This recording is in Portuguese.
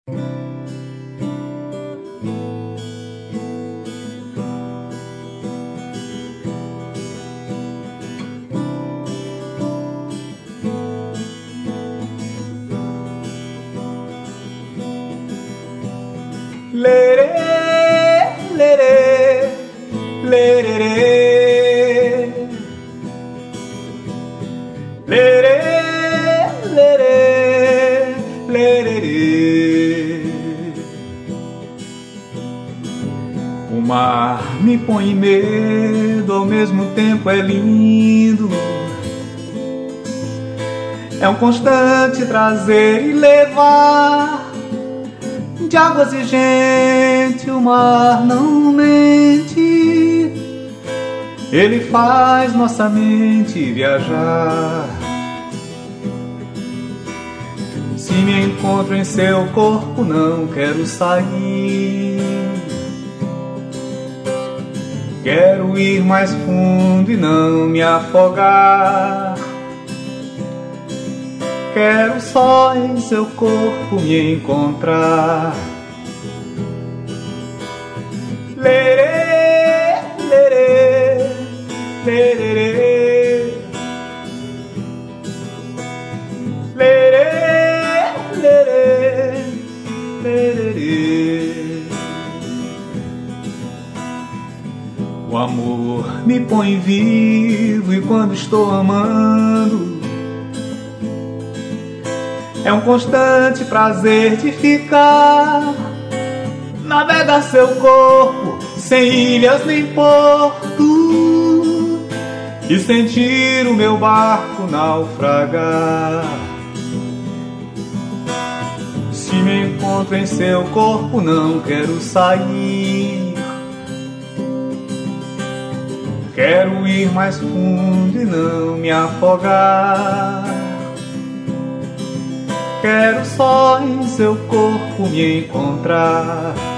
Lerê, lerê, lerê, lerê, lerê, lerê. O mar me põe medo, ao mesmo tempo é lindo. É um constante trazer e levar. De águas e gente, o mar não mente. Ele faz nossa mente viajar. Se me encontro em seu corpo, não quero sair. Quero ir mais fundo e não me afogar. Quero só em seu corpo me encontrar. Lerê, lerê, lerê, lerê, lerê, lerê. O amor me põe vivo e quando estou amando é um constante prazer de ficar. Navegar seu corpo sem ilhas nem porto e sentir o meu barco naufragar. Se me encontro em seu corpo, não quero sair. Quero ir mais fundo e não me afogar. Quero só em seu corpo me encontrar.